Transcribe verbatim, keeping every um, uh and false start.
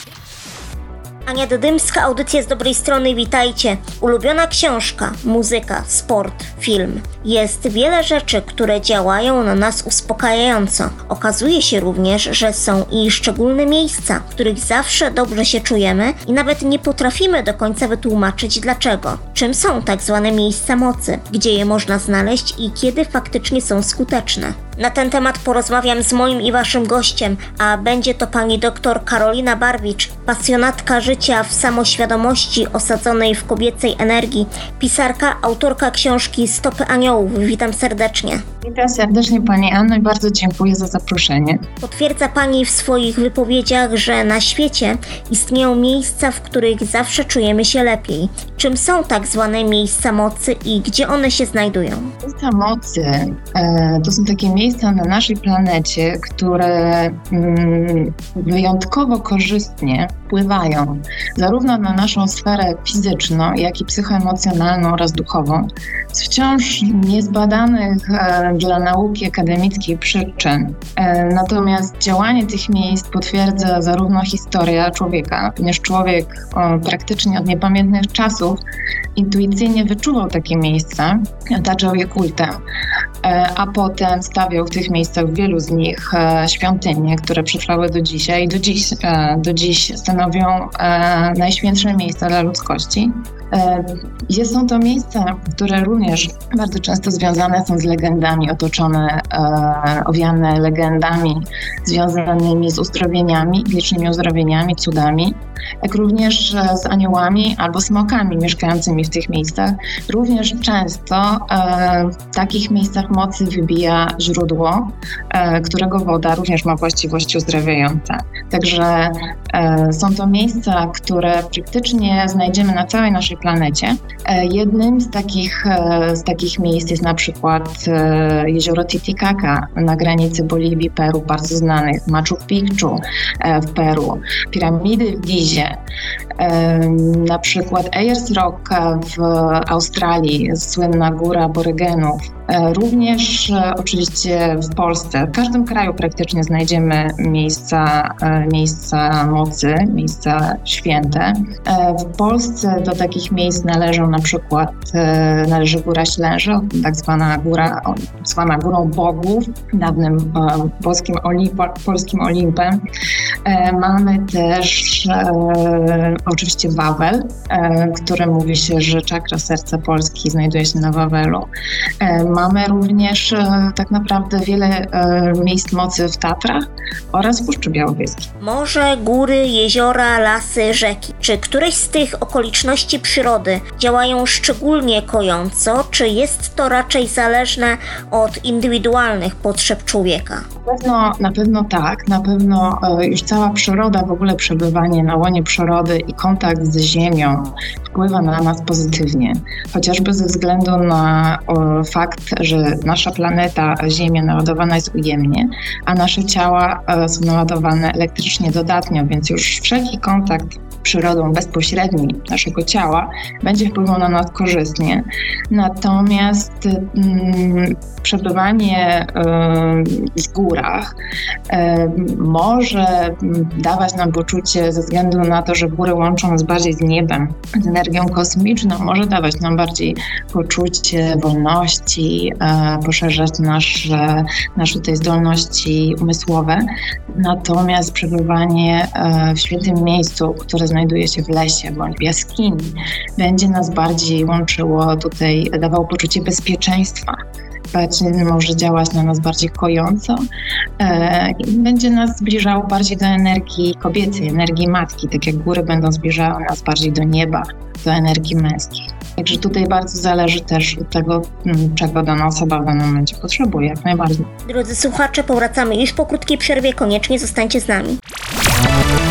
Ania Dydymska, audycja z dobrej strony, witajcie. Ulubiona książka, muzyka, sport, film. Jest wiele rzeczy, które działają na nas uspokajająco. Okazuje się również, że są i szczególne miejsca, w których zawsze dobrze się czujemy i nawet nie potrafimy do końca wytłumaczyć dlaczego. Czym są tak zwane miejsca mocy, gdzie je można znaleźć i kiedy faktycznie są skuteczne. Na ten temat porozmawiam z moim i waszym gościem, a będzie to pani doktor Karolina Barwicz, pasjonatka życia w samoświadomości osadzonej w kobiecej energii, pisarka, autorka książki Stopy Aniołów. Witam serdecznie. Witam serdecznie Pani Anno i bardzo dziękuję za zaproszenie. Potwierdza Pani w swoich wypowiedziach, że na świecie istnieją miejsca, w których zawsze czujemy się lepiej. Czym są tak zwane miejsca mocy i gdzie one się znajdują? Miejsca mocy e, to są takie miejsca na naszej planecie, które mm, wyjątkowo korzystnie wpływają zarówno na naszą sferę fizyczną, jak i psychoemocjonalną oraz duchową. Z wciąż niezbadanych e, dla nauki akademickiej przyczyn. E, natomiast działanie tych miejsc potwierdza zarówno historia człowieka, ponieważ człowiek o, praktycznie od niepamiętnych czasów intuicyjnie wyczuwał takie miejsca, otaczał je kultem, e, a potem stawiał w tych miejscach, w wielu z nich, e, świątynie, które przetrwały do dzisiaj i do dziś, e, do dziś stanowią e, najświętsze miejsca dla ludzkości. E, są to miejsca, które również bardzo często związane są z legendami, otoczone, e, owiane legendami związanymi z uzdrowieniami, licznymi uzdrowieniami, cudami, jak również e, z aniołami albo smokami mieszkającymi w tych miejscach. Również często e, w takich miejscach mocy wybija źródło, e, którego woda również ma właściwości uzdrawiające. Także e, są to miejsca, które praktycznie znajdziemy na całej naszej planecie. E, jednym z takich, e, z takich miejsc jest na przykład e, jezioro Titicaca na granicy Boliwii, Peru, bardzo znanych, Machu Picchu e, w Peru, piramidy w Gizie, e, na przykład Ayers Rock w Australii, słynna góra aborygenów. E, również e, oczywiście w Polsce, w każdym kraju praktycznie znajdziemy miejsca, e, miejsca mocy, miejsca święte. E, w Polsce do takich miejsc należą na przykład e, należy Góra Ślęża, tak zwana góra, zwana Górą Bogów, dawnym e, polskim, Olimpa, polskim Olimpem. E, mamy też e, oczywiście Wawel, e, który mówi się, że czakra serca Polski znajduje się na Wawelu. E, mamy również e, tak naprawdę wiele e, miejsc mocy w Tatrach oraz w Puszczy Białowieskiej. Morze, góry, jeziora, lasy, rzeki. Czy któreś z tych okoliczności przyrody działają szczególnie kojąco, czy jest to raczej zależne od indywidualnych potrzeb człowieka? Na pewno, na pewno tak, na pewno e, już cała przyroda, w ogóle przebywanie na łonie przyrody i kontakt z ziemią wpływa na nas pozytywnie. Chociażby ze względu na o, fakt, że nasza planeta Ziemia naładowana jest ujemnie, a nasze ciała e, są naładowane elektrycznie dodatnio, więc już wszelki kontakt przyrodą bezpośredni naszego ciała będzie wpływał na nas korzystnie. Natomiast mm, przebywanie y, w górach y, może dawać nam poczucie, ze względu na to, że góry łączą nas bardziej z niebem, z energią kosmiczną, może dawać nam bardziej poczucie wolności, y, poszerzać nasze, nasze tej zdolności umysłowe. Natomiast przebywanie y, w świętym miejscu, które znajduje się w lesie bądź w jaskini, będzie nas bardziej łączyło tutaj, dawało poczucie bezpieczeństwa. Może działać na nas bardziej kojąco e, i będzie nas zbliżało bardziej do energii kobiecej, energii matki, tak jak góry będą zbliżały nas bardziej do nieba, do energii męskiej. Także tutaj bardzo zależy też od tego, czego dana osoba w danym momencie potrzebuje, jak najbardziej. Drodzy słuchacze, powracamy już po krótkiej przerwie, koniecznie zostańcie z nami.